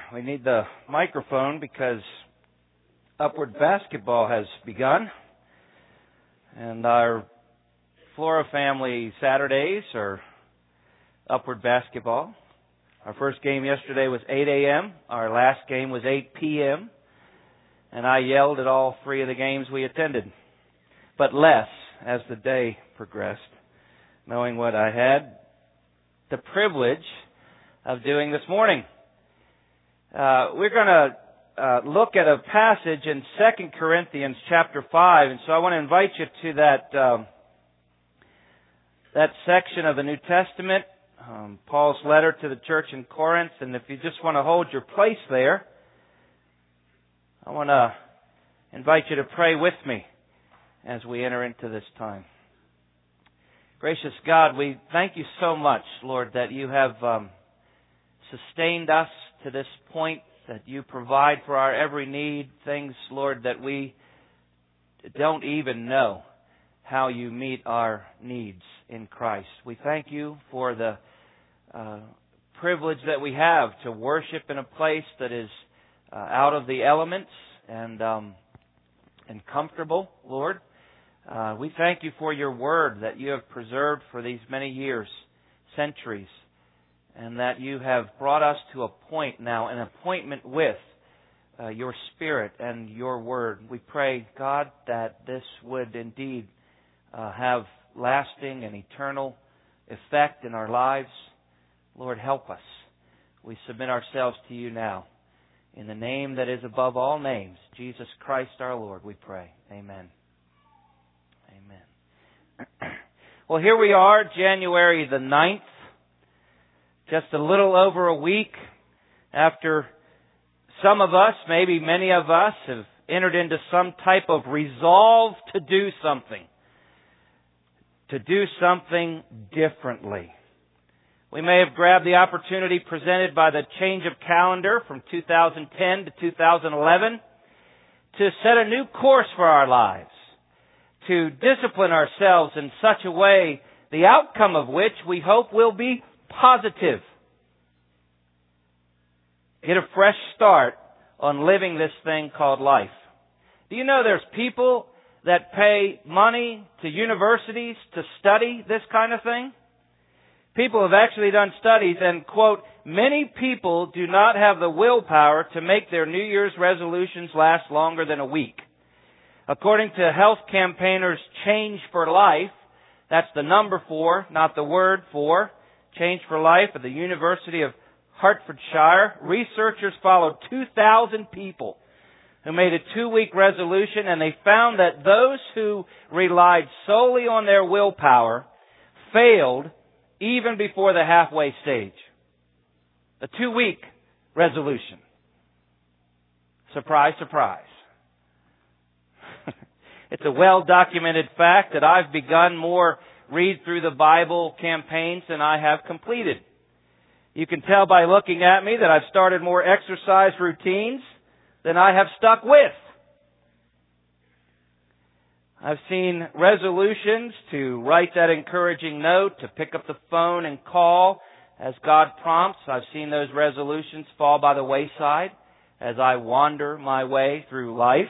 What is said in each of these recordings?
We need the microphone because Upward basketball has begun. And our Flora family Saturdays are Upward basketball. Our first game yesterday was 8 a.m. Our last game was 8 p.m. And I yelled at all three of the games we attended. But less as the day progressed, knowing what I had the privilege of doing this morning. We're going to look at a passage in 2 Corinthians chapter 5. And so I want to invite you to that section of the New Testament, Paul's letter to the church in Corinth. And if you just want to hold your place there, I want to invite you to pray with me as we enter into this time. Gracious God, we thank you so much, Lord, that you have sustained us to this point, that you provide for our every need, things, Lord, that we don't even know how you meet our needs in Christ. We thank you for the privilege that we have to worship in a place that is out of the elements and comfortable, Lord. We thank you for your word that you have preserved for these many years, centuries, and that you have brought us to a point now, an appointment with your Spirit and your word. We pray, God, that this would indeed have lasting and eternal effect in our lives. Lord, help us. We submit ourselves to you now. In the name that is above all names, Jesus Christ our Lord, we pray. Amen. Amen. Well, here we are, January the 9th. Just a little over a week after some of us, maybe many of us, have entered into some type of resolve to do something differently. We may have grabbed the opportunity presented by the change of calendar from 2010 to 2011 to set a new course for our lives, to discipline ourselves in such a way, the outcome of which we hope will be positive. Get a fresh start on living this thing called life. Do you know there's people that pay money to universities to study this kind of thing? People have actually done studies and, quote, many people do not have the willpower to make their New Year's resolutions last longer than a week. According to health campaigners Change for Life, that's the number 4, not the word for, Change for Life at the University of Hertfordshire, researchers followed 2,000 people who made a 2-week resolution, and they found that those who relied solely on their willpower failed even before the halfway stage. A 2-week resolution. Surprise, surprise. It's a well-documented fact that I've begun more read through the Bible campaigns than I have completed. You can tell by looking at me that I've started more exercise routines than I have stuck with. I've seen resolutions to write that encouraging note, to pick up the phone and call as God prompts. I've seen those resolutions fall by the wayside as I wander my way through life.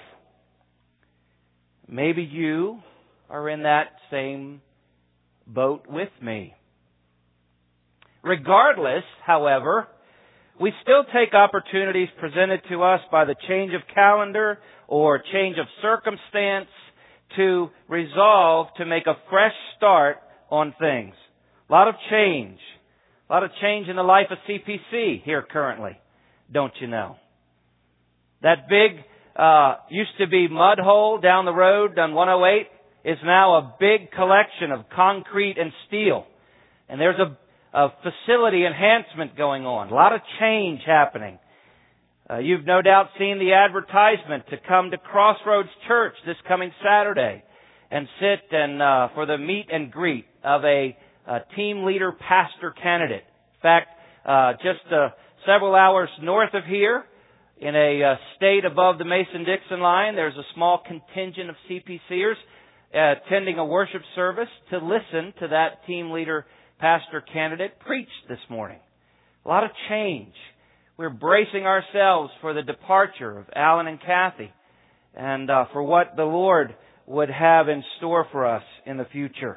Maybe you are in that same boat with me. Regardless, however, we still take opportunities presented to us by the change of calendar or change of circumstance to resolve to make a fresh start on things. A lot of change. A lot of change in the life of CPC here currently, don't you know? That big, used to be mud hole down the road on 108 is now a big collection of concrete and steel. And there's a facility enhancement going on. A lot of change happening. You've no doubt seen the advertisement to come to Crossroads Church this coming Saturday and sit and for the meet and greet of a team leader pastor candidate. In fact, just several hours north of here, in a state above the Mason-Dixon line, there's a small contingent of CPCers attending a worship service to listen to that team leader pastor candidate preach this morning. A lot of change. we're bracing ourselves for the departure of Alan and Kathy and for what the Lord would have in store for us in the future.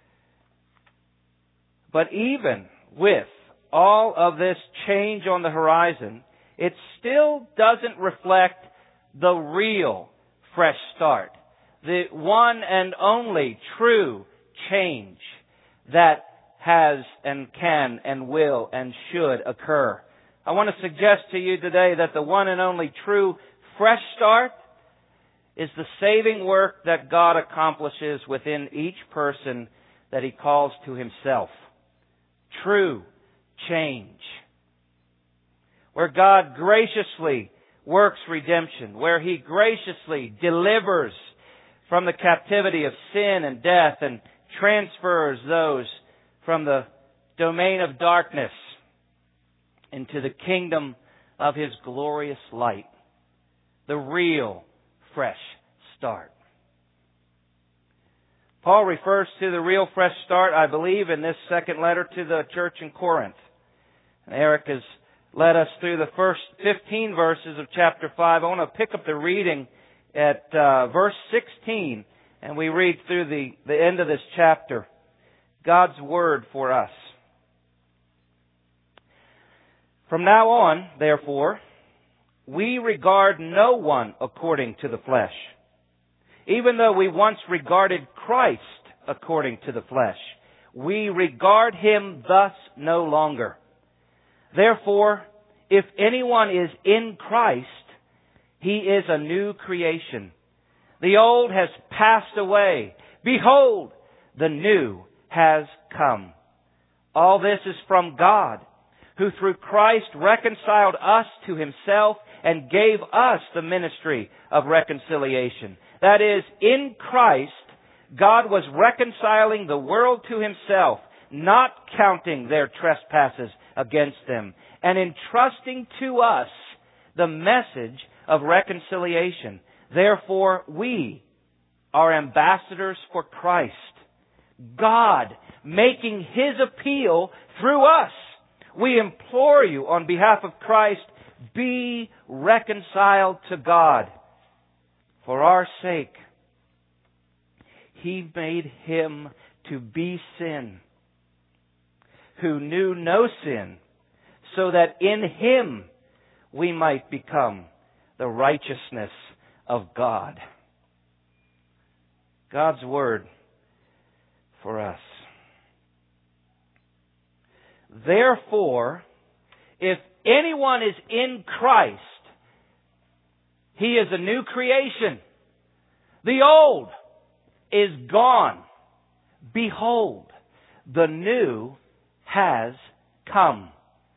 But even with all of this change on the horizon, it still doesn't reflect the real fresh start, the one and only true change that has and can and will and should occur. I want to suggest to you today that the one and only true fresh start is the saving work that God accomplishes within each person that He calls to Himself. True change. Where God graciously works redemption, where He graciously delivers from the captivity of sin and death and transfers those from the domain of darkness into the kingdom of His glorious light. The real fresh start. Paul refers to the real fresh start, I believe, in this second letter to the church in Corinth. And Eric has led us through the first 15 verses of chapter 5. I want to pick up the reading at verse 16, and we read through the end of this chapter. God's Word for us. From now on, therefore, we regard no one according to the flesh. Even though we once regarded Christ according to the flesh, we regard Him thus no longer. Therefore, if anyone is in Christ, he is a new creation. The old has passed away. Behold, the new has come. All this is from God, who through Christ reconciled us to Himself and gave us the ministry of reconciliation. That is, in Christ, God was reconciling the world to Himself, not counting their trespasses against them, and entrusting to us the message of reconciliation. Therefore, we are ambassadors for Christ, God making His appeal through us. We implore you on behalf of Christ, be reconciled to God. For our sake, He made Him to be sin, who knew no sin, so that in Him we might become the righteousness of God. God's Word for us. Therefore, if anyone is in Christ, he is a new creation. The old is gone. Behold, the new has come.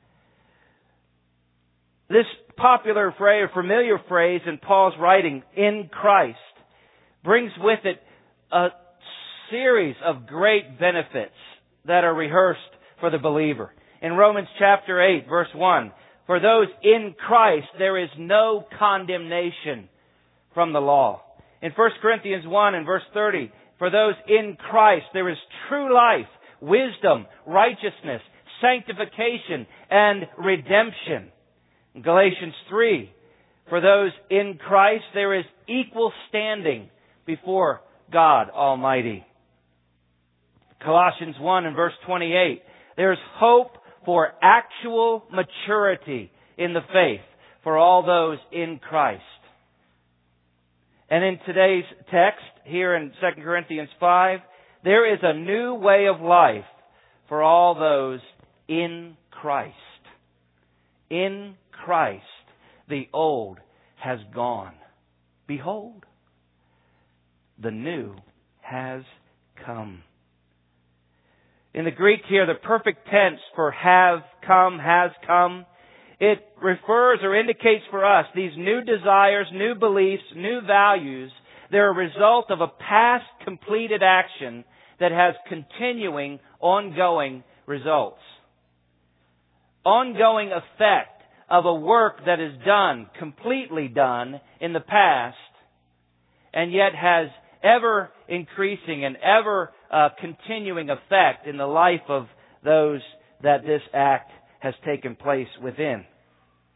This popular phrase, or familiar phrase in Paul's writing, in Christ, brings with it a series of great benefits that are rehearsed for the believer. In Romans chapter 8, verse 1, for those in Christ, there is no condemnation from the law. In 1 Corinthians 1 and verse 30, for those in Christ, there is true life, wisdom, righteousness, sanctification, and redemption. In Galatians 3, for those in Christ, there is equal standing before God Almighty. Colossians 1 and verse 28, there is hope for actual maturity in the faith for all those in Christ. And in today's text, here in 2 Corinthians 5, there is a new way of life for all those in Christ. In Christ, the old has gone. Behold, the new has come. In the Greek here, the perfect tense for have come, has come, it refers or indicates for us these new desires, new beliefs, new values. They're a result of a past completed action that has continuing, ongoing results. Ongoing effect of a work that is done, completely done in the past, and yet has ever increasing and ever continuing effect in the life of those that this act has taken place within.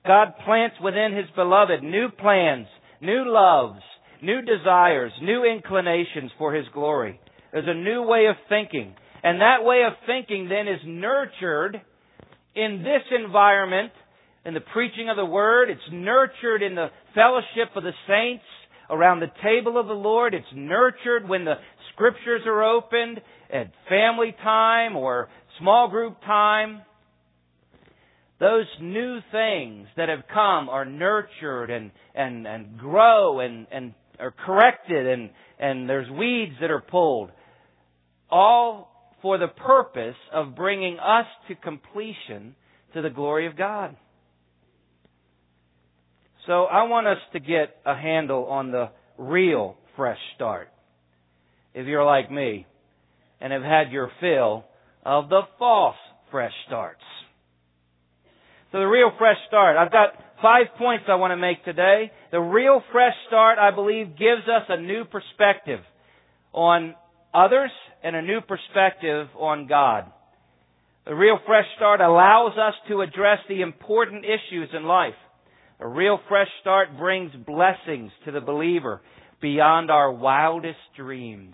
God plants within His beloved new plans, new loves, new desires, new inclinations for His glory. There's a new way of thinking. And that way of thinking then is nurtured in this environment, in the preaching of the Word. It's nurtured in the fellowship of the saints around the table of the Lord. It's nurtured when the Scriptures are opened at family time or small group time. Those new things that have come are nurtured and grow and are corrected and there's weeds that are pulled. All for the purpose of bringing us to completion to the glory of God. So I want us to get a handle on the real fresh start. If you're like me and have had your fill of the false fresh starts. So the real fresh start. I've got 5 points I want to make today. The real fresh start, I believe, gives us a new perspective on others and a new perspective on God. The real fresh start allows us to address the important issues in life. A real fresh start brings blessings to the believer beyond our wildest dreams.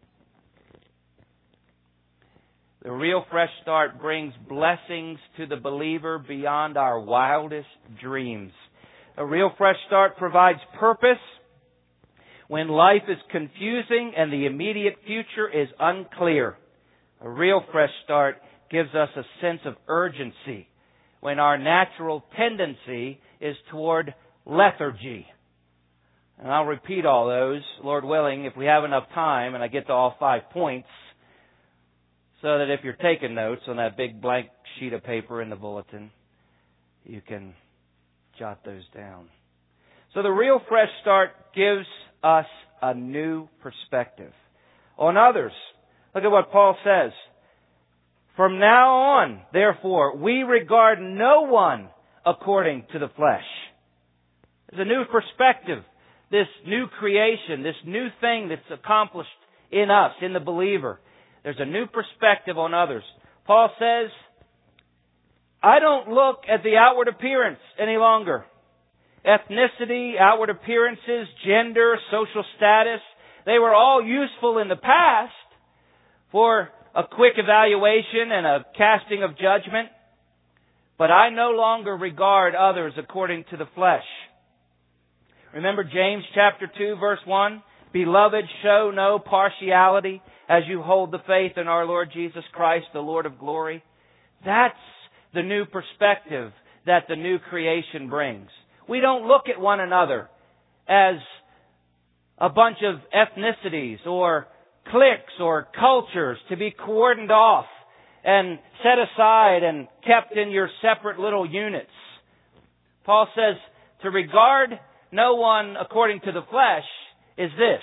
The real fresh start brings blessings to the believer beyond our wildest dreams. A real fresh start provides purpose when life is confusing and the immediate future is unclear. A real fresh start gives us a sense of urgency when our natural tendency is toward lethargy. And I'll repeat all those, Lord willing, if we have enough time and I get to all 5 points, so that if you're taking notes on that big blank sheet of paper in the bulletin, you can jot those down. So the real fresh start gives us a new perspective on others. Look at what Paul says. From now on, therefore, we regard no one according to the flesh. There's a new perspective, this new creation, this new thing that's accomplished in us, in the believer. There's a new perspective on others. Paul says, I don't look at the outward appearance any longer. Ethnicity, outward appearances, gender, social status, they were all useful in the past for a quick evaluation and a casting of judgment. But I no longer regard others according to the flesh. Remember James chapter 2 verse 1? Beloved, show no partiality as you hold the faith in our Lord Jesus Christ, the Lord of glory. That's the new perspective that the new creation brings. We don't look at one another as a bunch of ethnicities or cliques or cultures to be cordoned off and set aside and kept in your separate little units. Paul says to regard no one according to the flesh is this.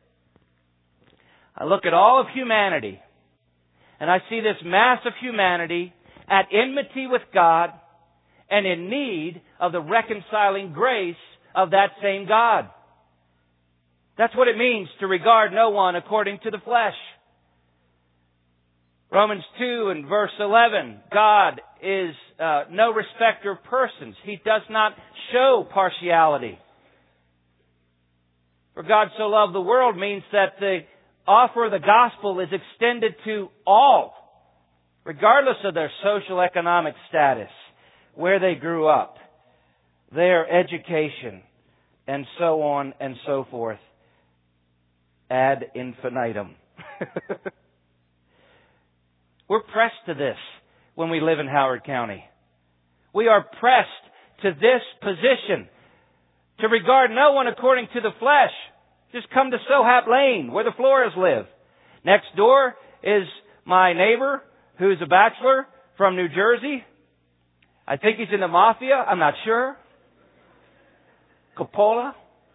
I look at all of humanity and I see this mass of humanity at enmity with God and in need of the reconciling grace of that same God. That's what it means to regard no one according to the flesh. Romans 2 and verse 11, God is no respecter of persons. He does not show partiality. For God so loved the world means that the offer of the gospel is extended to all, regardless of their social economic status, where they grew up, their education, and so on and so forth. Ad infinitum. We're pressed to this when we live in Howard County. We are pressed to this position to regard no one according to the flesh. Just come to Sohap Lane, where the Flores live. Next door is my neighbor, who's a bachelor from New Jersey. I think he's in the mafia. I'm not sure. Coppola.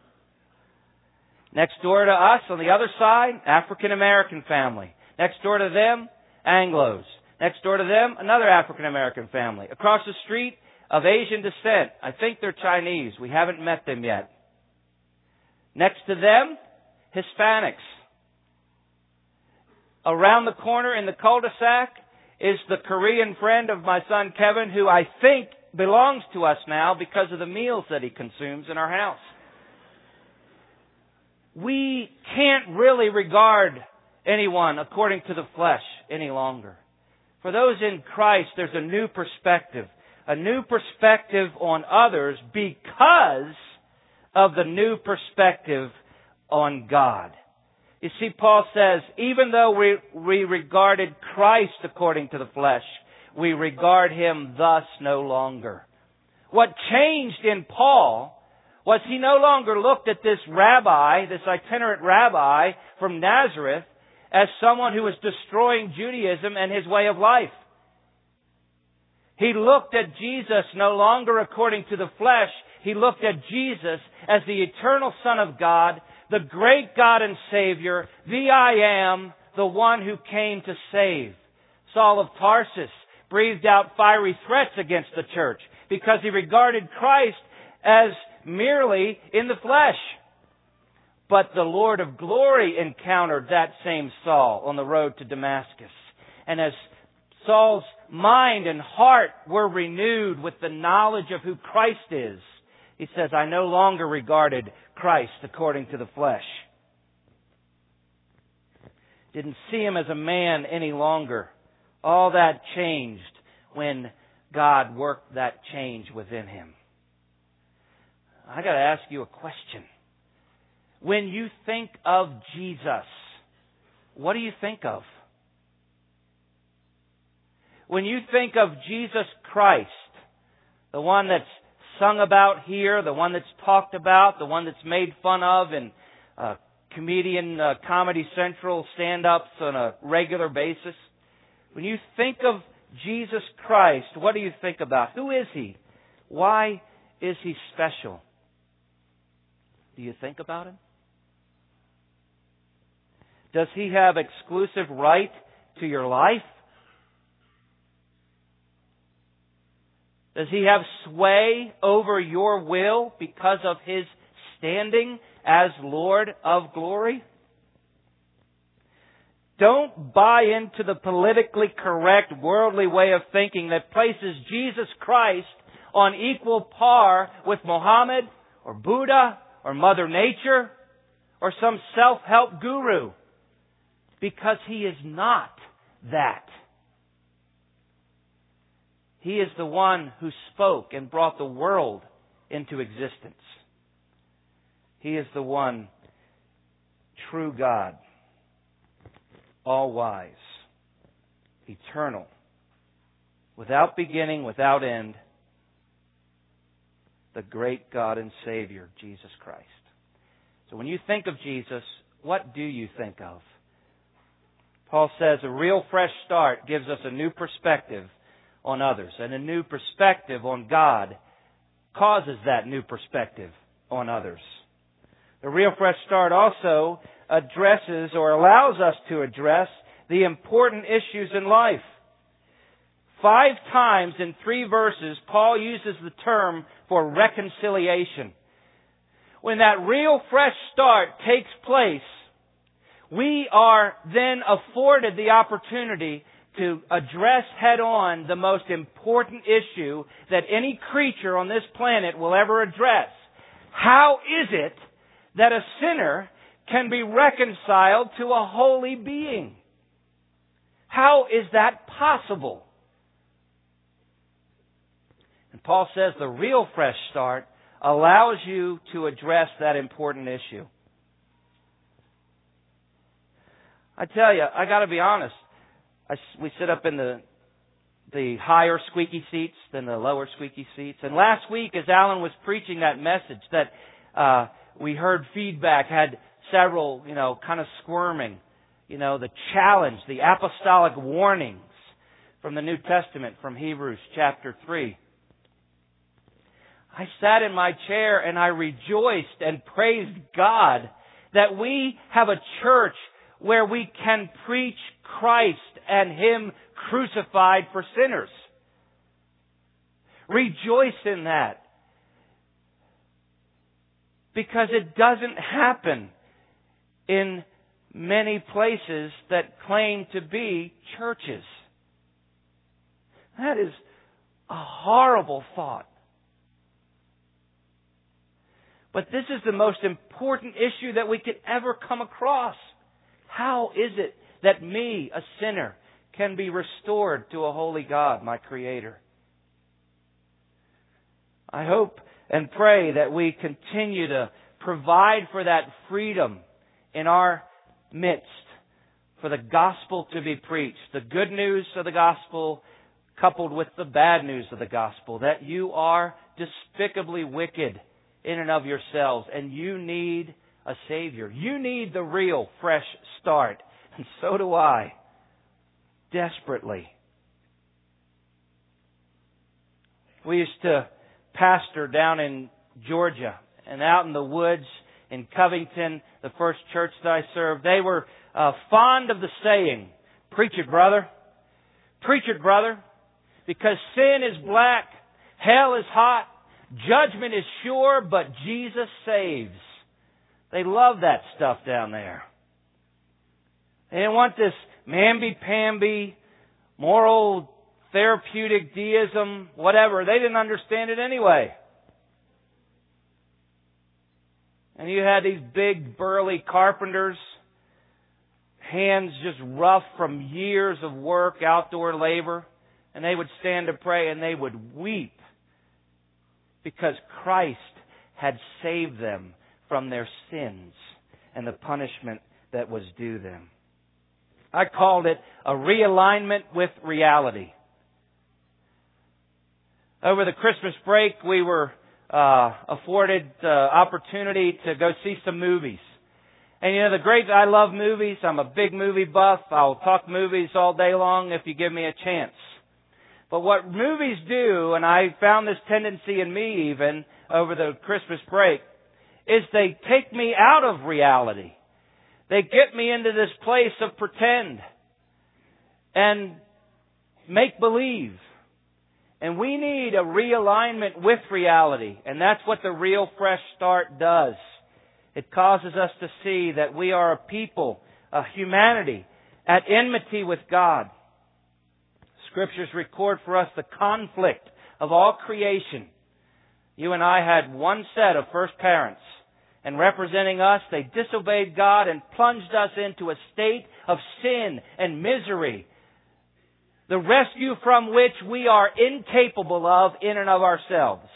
Next door to us, on the other side, African-American family. Next door to them, Anglos. Next door to them, another African-American family. Across the street, of Asian descent. I think they're Chinese. We haven't met them yet. Next to them, Hispanics. Around the corner in the cul-de-sac is the Korean friend of my son Kevin, who I think belongs to us now because of the meals that He consumes in our house. We can't really regard anyone according to the flesh any longer. For those in Christ, there's a new perspective on others because of the new perspective on God. You see, Paul says, even though we regarded Christ according to the flesh, we regard Him thus no longer. What changed in Paul was he no longer looked at this rabbi, this itinerant rabbi from Nazareth, as someone who was destroying Judaism and his way of life. He looked at Jesus no longer according to the flesh. He looked at Jesus as the eternal Son of God, the great God and Savior, the I Am, the one who came to save. Saul of Tarsus breathed out fiery threats against the church because he regarded Christ as merely in the flesh. But the Lord of glory encountered that same Saul on the road to Damascus. And as Saul's mind and heart were renewed with the knowledge of who Christ is, he says, I no longer regarded Christ according to the flesh. Didn't see Him as a man any longer. All that changed when God worked that change within him. I got to ask you a question. When you think of Jesus, what do you think of? When you think of Jesus Christ, the one that's sung about here, the one that's talked about, the one that's made fun of in Comedy Central stand-ups on a regular basis, when you think of Jesus Christ, what do you think about? Who is He? Why is He special? Do you think about Him? Does He have exclusive right to your life? Does He have sway over your will because of His standing as Lord of glory? Don't buy into the politically correct worldly way of thinking that places Jesus Christ on equal par with Muhammad or Buddha or Mother Nature or some self-help guru, because He is not that. He is the one who spoke and brought the world into existence. He is the one true God, all-wise, eternal, without beginning, without end, the great God and Savior, Jesus Christ. So when you think of Jesus, what do you think of? Paul says a real fresh start gives us a new perspective on others, and a new perspective on God causes that new perspective on others. The real fresh start also addresses or allows us to address the important issues in life. 5 times in 3 verses, Paul uses the term for reconciliation. When that real fresh start takes place, we are then afforded the opportunity to address head-on the most important issue that any creature on this planet will ever address. How is it that a sinner can be reconciled to a holy being? How is that possible? And Paul says the real fresh start allows you to address that important issue. I tell you, I got to be honest. We sit up in the higher squeaky seats than the lower squeaky seats. And last week, as Alan was preaching that message, that we heard feedback, had several, kind of squirming. The challenge, the apostolic warnings from the New Testament, from Hebrews chapter 3. I sat in my chair and I rejoiced and praised God that we have a church where we can preach Christ and Him crucified for sinners. Rejoice in that. Because it doesn't happen in many places that claim to be churches. That is A horrible thought. But this is the most important issue that we could ever come across. How is it that me, a sinner, can be restored to a holy God, my Creator? I hope and pray that we continue to provide for that freedom in our midst, for the gospel to be preached, the good news of the gospel coupled with the bad news of the gospel, that you are despicably wicked in and of yourselves, and you need a Savior. You need the real fresh start, and so do I, desperately. We used to pastor down in Georgia, and out in the woods in Covington, the first church that I served, they were fond of the saying, "Preach it, brother. Preach it, brother. Because sin is black, hell is hot, judgment is sure, but Jesus saves." They love that stuff down there. They didn't want this mamby-pamby, moral, therapeutic deism, whatever. They didn't understand it anyway. And you had these big, burly carpenters, hands just rough from years of work, outdoor labor, and they would stand to pray and they would weep because Christ had saved them from their sins and the punishment that was due them. I called it a realignment with reality. Over the Christmas break, we were afforded the opportunity to go see some movies. And I love movies. I'm a big movie buff. I'll talk movies all day long if you give me a chance. But what movies do, and I found this tendency in me even over the Christmas break, is they take me out of reality. They get me into this place of pretend and make believe. And we need a realignment with reality. And that's what the Real Fresh Start does. It causes us to see that we are a people, a humanity, at enmity with God. Scriptures record for us the conflict of all creation. You and I had one set of first parents. And representing us, they disobeyed God and plunged us into a state of sin and misery, the rescue from which we are incapable of in and of ourselves.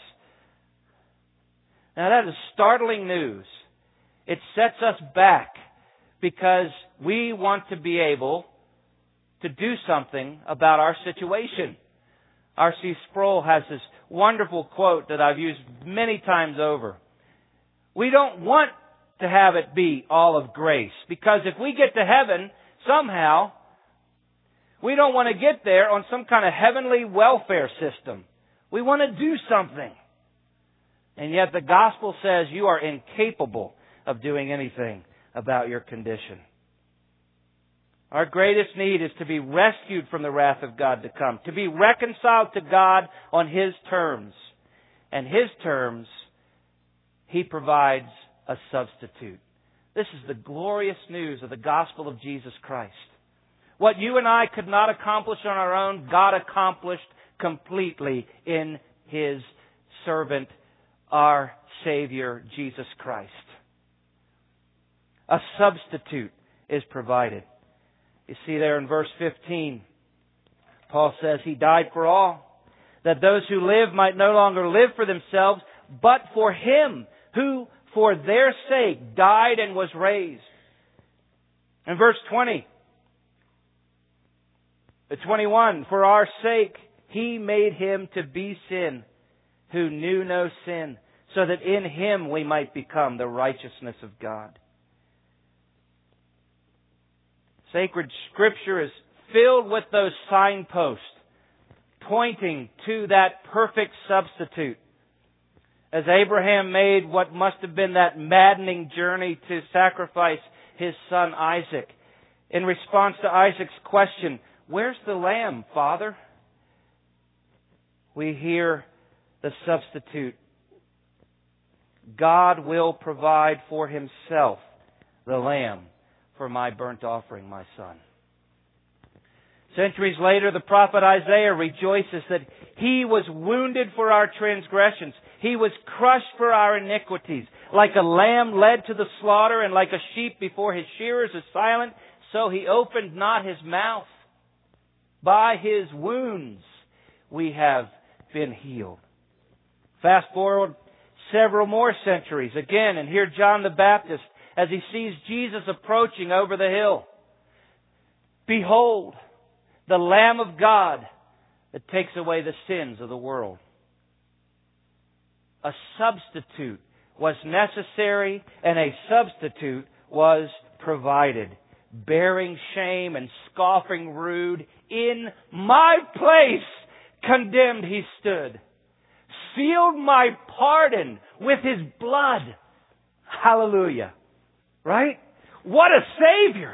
Now that is startling news. It sets us back because we want to be able to do something about our situation. R.C. Sproul has this wonderful quote that I've used many times over. We don't want to have it be all of grace, because if we get to heaven somehow, we don't want to get there on some kind of heavenly welfare system. We want to do something. And yet the gospel says you are incapable of doing anything about your condition. Our greatest need is to be rescued from the wrath of God to come, to be reconciled to God on His terms. And His terms, He provides a substitute. This is the glorious news of the gospel of Jesus Christ. What you and I could not accomplish on our own, God accomplished completely in His servant, our Savior, Jesus Christ. A substitute is provided. You see there in verse 15, Paul says, He died for all, that those who live might no longer live for themselves, but for Him who for their sake died and was raised. In verse 21, for our sake He made Him to be sin who knew no sin, so that in Him we might become the righteousness of God. Sacred Scripture is filled with those signposts pointing to that perfect substitute. As Abraham made what must have been that maddening journey to sacrifice his son Isaac, in response to Isaac's question, "Where's the lamb, Father?" we hear the substitute. God will provide for Himself the lamb for my burnt offering, my son. Centuries later, the prophet Isaiah rejoices that He was wounded for our transgressions. He was crushed for our iniquities. Like a lamb led to the slaughter, and like a sheep before his shearers is silent, so He opened not His mouth. By His wounds we have been healed. Fast forward several more centuries again, and here John the Baptist, as he sees Jesus approaching over the hill. Behold, the Lamb of God that takes away the sins of the world. A substitute was necessary, and a substitute was provided. Bearing shame and scoffing rude, in my place condemned He stood. Sealed my pardon with His blood. Hallelujah. Right? What a Savior!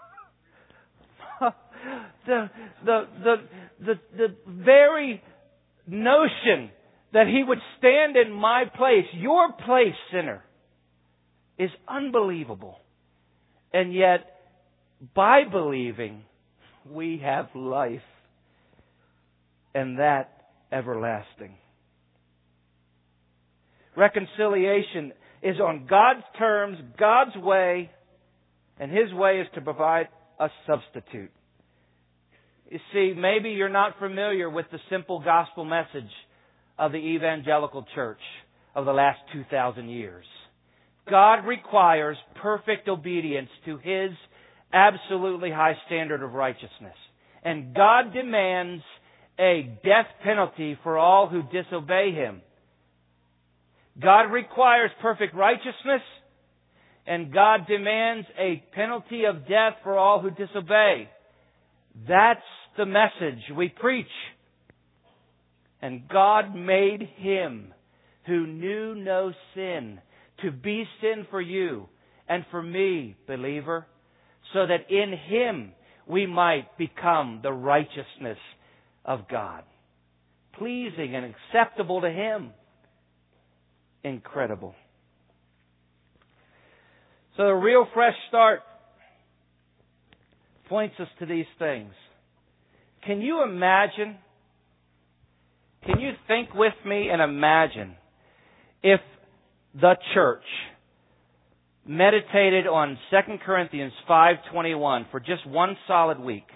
The very notion that He would stand in my place, your place, sinner, is unbelievable. And yet, by believing, we have life, and that everlasting. Reconciliation is on God's terms, God's way, and His way is to provide a substitute. You see, maybe you're not familiar with the simple gospel message of the evangelical church of the last 2,000 years. God requires perfect obedience to His absolutely high standard of righteousness. And God demands a death penalty for all who disobey Him. God requires perfect righteousness, and God demands a penalty of death for all who disobey. That's the message we preach. And God made Him who knew no sin to be sin for you and for me, believer, so that in Him we might become the righteousness of God, pleasing and acceptable to Him. Incredible. So the real fresh start points us to these things. Can you imagine? Can you think with me and imagine if the church meditated on 2 Corinthians 5:21 for just one solid week?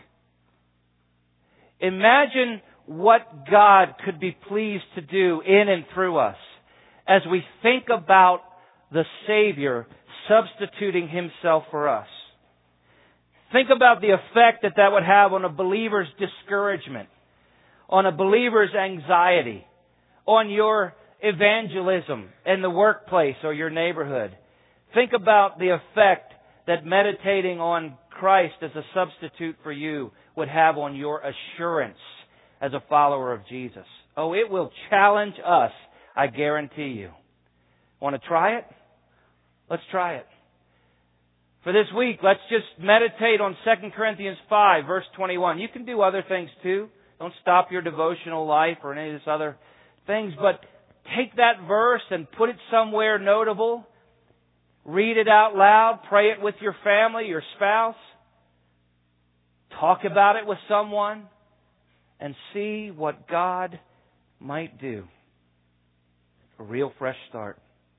Imagine what God could be pleased to do in and through us as we think about the Savior substituting Himself for us. Think about the effect that would have on a believer's discouragement, on a believer's anxiety, on your evangelism in the workplace or your neighborhood. Think about the effect that meditating on Christ as a substitute for you would have on your assurance as a follower of Jesus. Oh, it will challenge us, I guarantee you. Want to try it? Let's try it. For this week, let's just meditate on 2 Corinthians 5, verse 21. You can do other things too. Don't stop your devotional life or any of these other things, but take that verse and put it somewhere notable. Read it out loud. Pray it with your family, your spouse. Talk about it with someone and see what God might do. A real fresh start.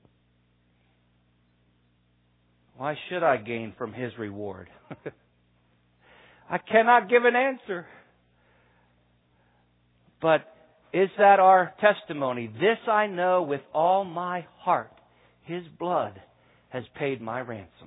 Why should I gain from His reward? I cannot give an answer. But is that our testimony? This I know with all my heart. His blood has paid my ransom.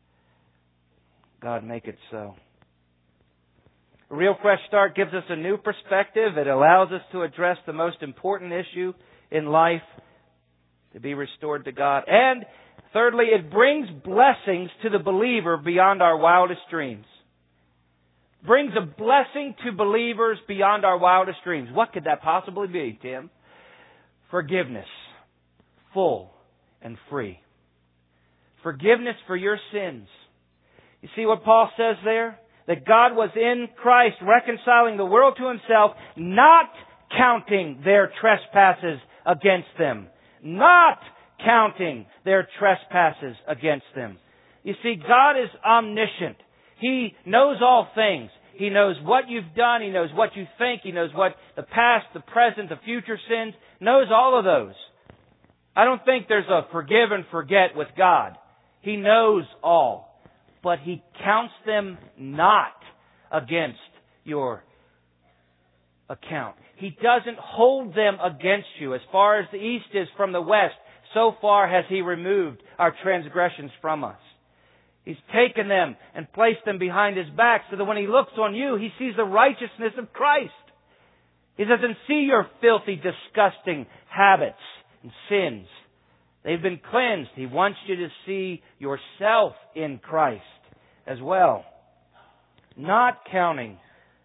God, make it so. A real fresh start gives us a new perspective. It allows us to address the most important issue in life, to be restored to God. And thirdly, it brings blessings to the believer beyond our wildest dreams. Brings a blessing to believers beyond our wildest dreams. What could that possibly be, Tim? Forgiveness. Full and free. Forgiveness for your sins. You see what Paul says there? That God was in Christ reconciling the world to Himself, not counting their trespasses against them. Not counting their trespasses against them. You see, God is omniscient. He knows all things. He knows what you've done. He knows what you think. He knows what the past, the present, the future sins. Knows all of those. I don't think there's a forgive and forget with God. He knows all. But He counts them not against your account. He doesn't hold them against you. As far as the east is from the west, so far has He removed our transgressions from us. He's taken them and placed them behind His back so that when He looks on you, He sees the righteousness of Christ. He doesn't see your filthy, disgusting habits and sins. They've been cleansed. He wants you to see yourself in Christ as well. Not counting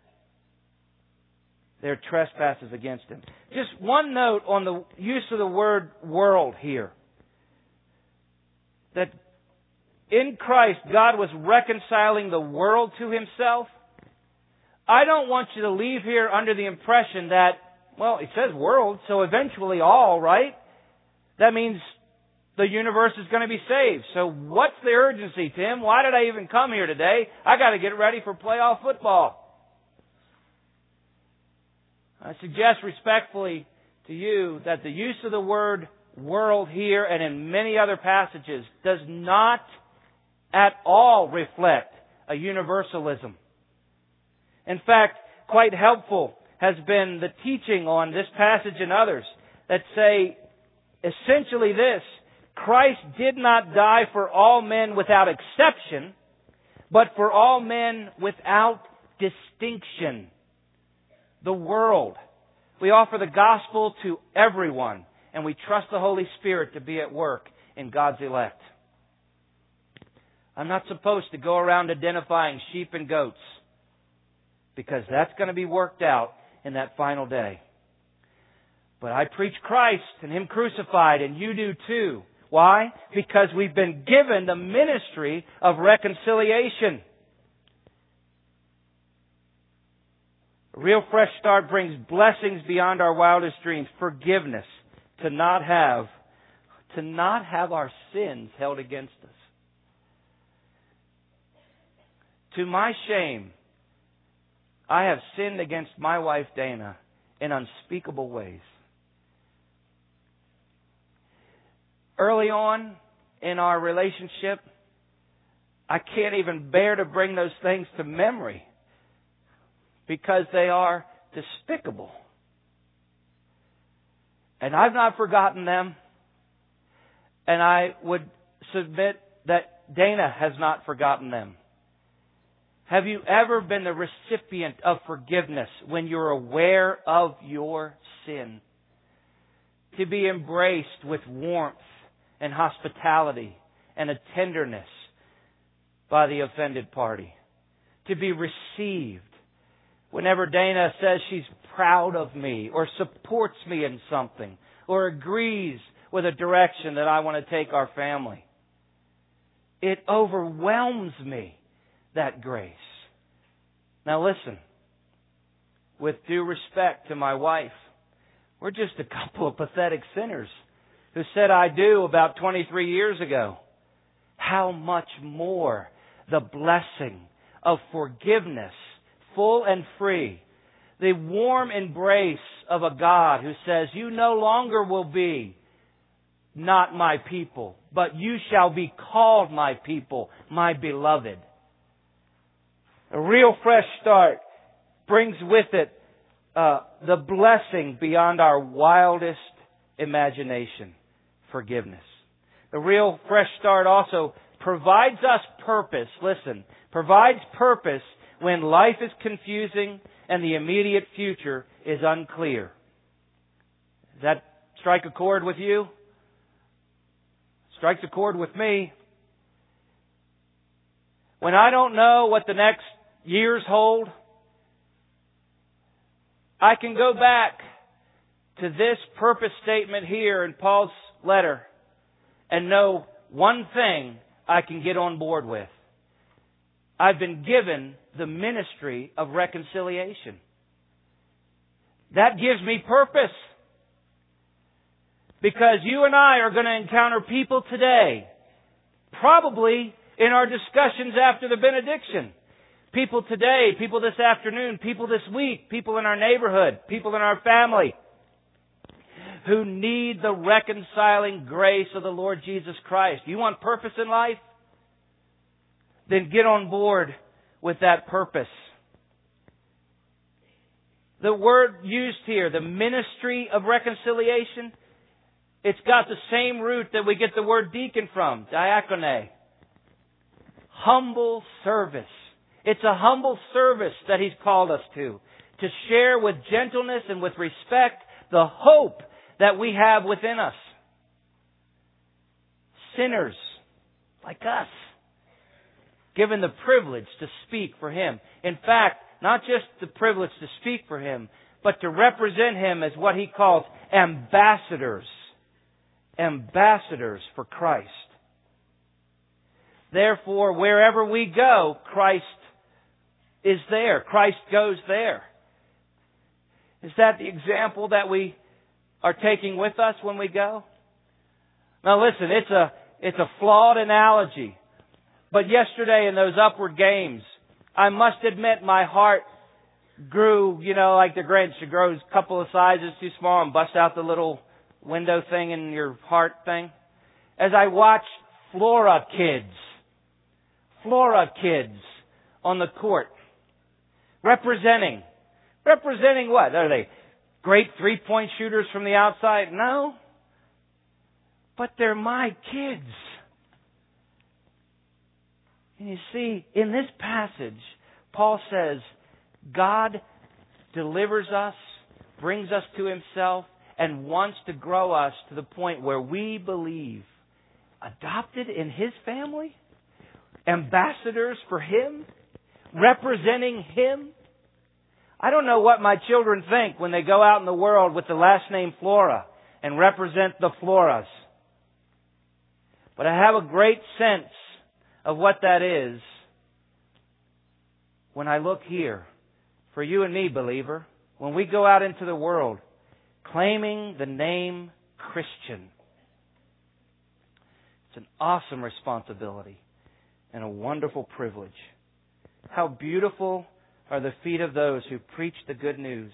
their trespasses against Him. Just one note on the use of the word world here. That in Christ, God was reconciling the world to Himself. I don't want you to leave here under the impression that, well, it says world, so eventually all, right? That means the universe is going to be saved. So what's the urgency, Tim? Why did I even come here today? I got to get ready for playoff football. I suggest respectfully to you that the use of the word world here and in many other passages does not at all reflect a universalism. In fact, quite helpful has been the teaching on this passage and others that say essentially this: Christ did not die for all men without exception, but for all men without distinction. The world. We offer the gospel to everyone, and we trust the Holy Spirit to be at work in God's elect. I'm not supposed to go around identifying sheep and goats, because that's going to be worked out in that final day. But I preach Christ and Him crucified, and you do too. Why? Because we've been given the ministry of reconciliation. A real fresh start brings blessings beyond our wildest dreams. Forgiveness. To not have our sins held against us. To my shame, I have sinned against my wife Dana in unspeakable ways. Early on in our relationship, I can't even bear to bring those things to memory because they are despicable. And I've not forgotten them, and I would submit that Dana has not forgotten them. Have you ever been the recipient of forgiveness when you're aware of your sin? To be embraced with warmth and hospitality and a tenderness by the offended party. To be received. Whenever Dana says she's proud of me or supports me in something or agrees with a direction that I want to take our family. It overwhelms me, that grace. Now listen, with due respect to my wife, we're just a couple of pathetic sinners who said I do about 23 years ago. How much more the blessing of forgiveness, full and free, the warm embrace of a God who says, you no longer will be not my people, but you shall be called my people, my beloved. A real fresh start brings with it the blessing beyond our wildest imagination, forgiveness. The real fresh start also provides us purpose. Listen, provides purpose when life is confusing and the immediate future is unclear. Does that strike a chord with you? Strikes a chord with me. When I don't know what the next years hold, I can go back to this purpose statement here in Paul's letter and know one thing I can get on board with. I've been given the ministry of reconciliation. That gives me purpose. Because you and I are going to encounter people today, probably in our discussions after the benediction, People today, people this afternoon, people this week, people in our neighborhood, people in our family who need the reconciling grace of the Lord Jesus Christ. You want purpose in life? Then get on board with that purpose. The word used here, the ministry of reconciliation, it's got the same root that we get the word deacon from, diakone. Humble service. It's a humble service that He's called us to share with gentleness and with respect the hope that we have within us. Sinners like us, given the privilege to speak for Him. In fact, not just the privilege to speak for Him, but to represent Him as what He calls ambassadors. Ambassadors for Christ. Therefore, wherever we go, Christ is there. Christ goes there. Is that the example that we are taking with us when we go? Now listen, it's a flawed analogy. But yesterday in those Upward Games, I must admit my heart grew, like the Grinch. It grows a couple of sizes too small and busts out the little window thing in your heart thing. As I watched Flora kids on the court, representing what? Are they great three-point shooters from the outside? No. But they're my kids. And you see, in this passage, Paul says, God delivers us, brings us to Himself, and wants to grow us to the point where we believe, adopted in His family, ambassadors for Him, representing Him. I don't know what my children think when they go out in the world with the last name Flora and represent the Floras. But I have a great sense of what that is when I look here. For you and me, believer, when we go out into the world claiming the name Christian, it's an awesome responsibility and a wonderful privilege. How beautiful are the feet of those who preach the good news.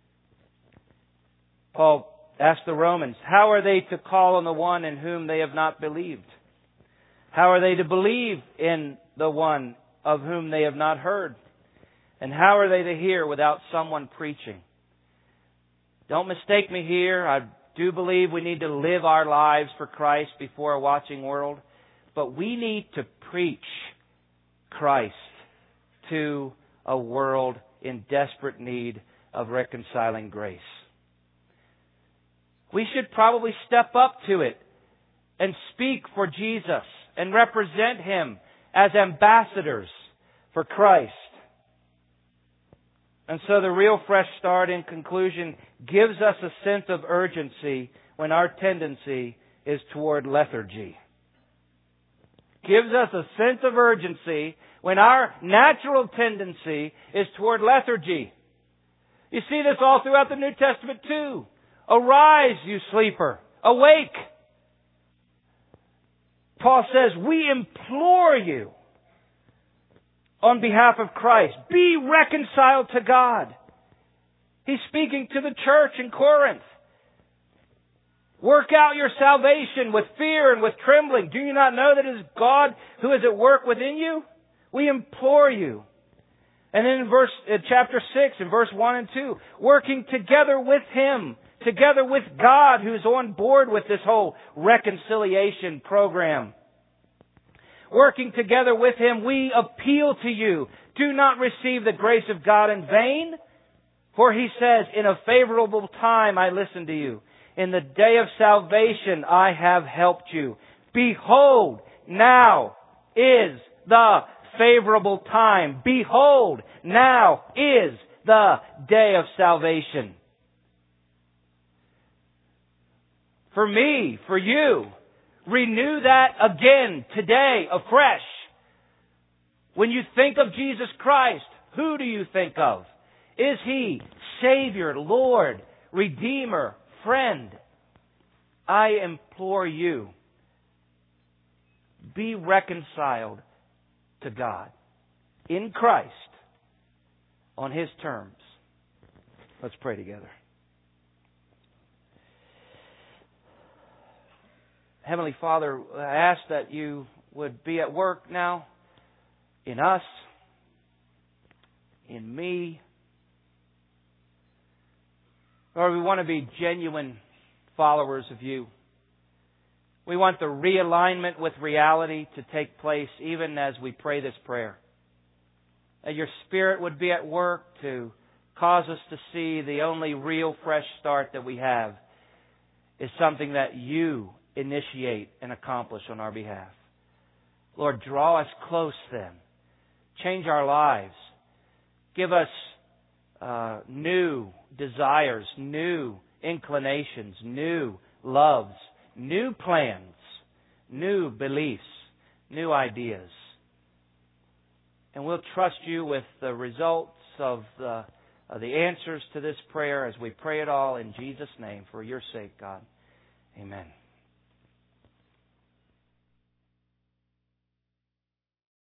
Paul asked the Romans, how are they to call on the one in whom they have not believed? How are they to believe in the one of whom they have not heard? And how are they to hear without someone preaching? Don't mistake me here. I do believe we need to live our lives for Christ before a watching world. But we need to preach Christ to a world in desperate need of reconciling grace. We should probably step up to it and speak for Jesus and represent Him as ambassadors for Christ. And so the Real Fresh Start, in conclusion, gives us a sense of urgency when our tendency is toward lethargy. Gives us a sense of urgency when our natural tendency is toward lethargy. You see this all throughout the New Testament too. Arise, you sleeper. Awake. Paul says, we implore you on behalf of Christ, be reconciled to God. He's speaking to the church in Corinth. Work out your salvation with fear and with trembling. Do you not know that it is God who is at work within you? We implore you. And then in chapter 6, in verse 1 and 2, working together with Him, together with God who's on board with this whole reconciliation program. Working together with Him, we appeal to you. Do not receive the grace of God in vain. For He says, in a favorable time I listened to you. In the day of salvation I have helped you. Behold, now is the favorable time. Behold, now is the day of salvation. For me, for you, renew that again today, afresh. When you think of Jesus Christ, who do you think of? Is He Savior, Lord, Redeemer, friend? I implore you, be reconciled to God. in Christ on His terms. Let's pray together. Heavenly Father, I ask that You would be at work now in us, in me. Lord, we want to be genuine followers of You. We want the realignment with reality to take place even as we pray this prayer. That Your Spirit would be at work to cause us to see the only real fresh start that we have is something that You initiate and accomplish on our behalf. Lord, draw us close then. Change our lives. Give us new desires, new inclinations, new loves, new plans, new beliefs, new ideas. And we'll trust You with the results of the answers to this prayer as we pray it all in Jesus' name for Your sake, God. Amen.